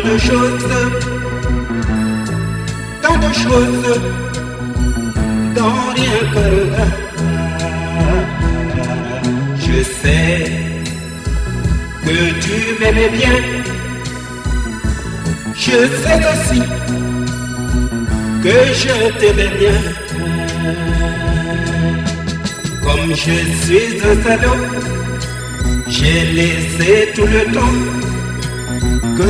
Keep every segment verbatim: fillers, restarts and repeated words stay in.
de choses, tant de choses, dans rien que le hasard. Je sais que tu m'aimais bien, je sais aussi que je t'aimais bien. Comme je suis un salaud, j'ai laissé tout le temps que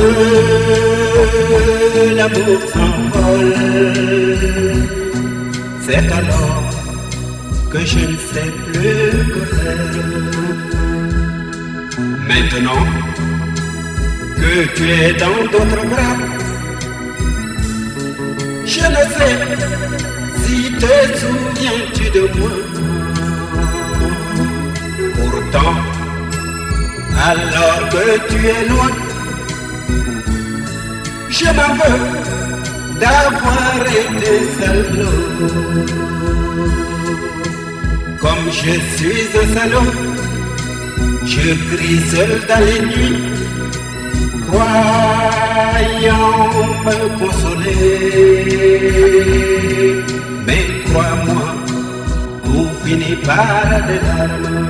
l'amour s'envole. C'est alors que je ne sais plus que faire. Maintenant que tu es dans d'autres bras, je ne sais si te souviens-tu de moi. Pourtant, alors que tu es loin, je m'en veux d'avoir été salaud. Comme je suis un salaud, je crie seul dans les nuits, croyant me consoler. Mais crois-moi, tout finit par des larmes.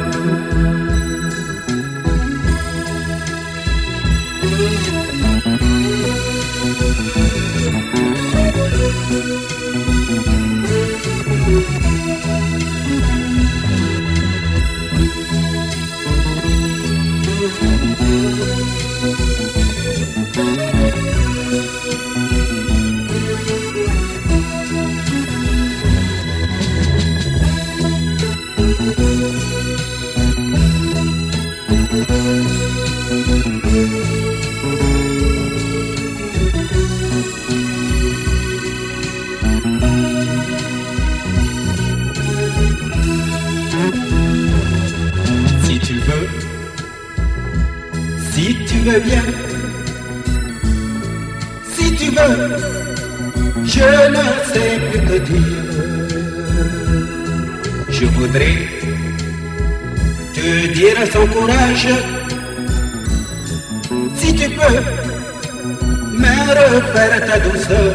Si tu veux, si tu veux bien, si tu veux, je ne sais plus que dire. Je voudrais te dire sans courage, si tu peux me refaire ta douceur.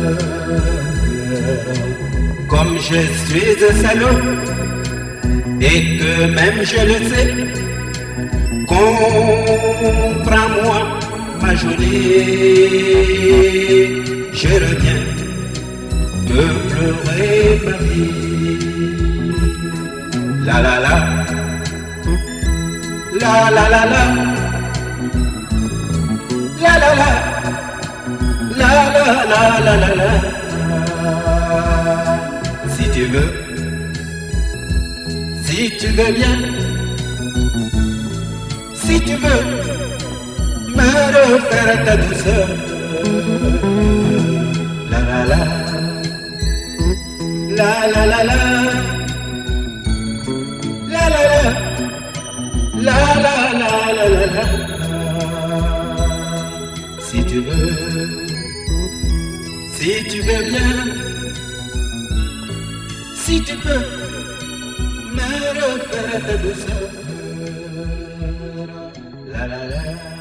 Comme je suis un salaud, et que même je le sais, comprends-moi ma jolie, je reviens de pleurer ma vie. La la la, la la la la, la la la, la la la la la la. Si tu veux, si tu veux bien, si tu veux me refaire ta douceur. La la la, la la la la, la la la, la la la la la la. Si tu veux, si tu veux bien, si tu peux me refaire ta douceur. La la la.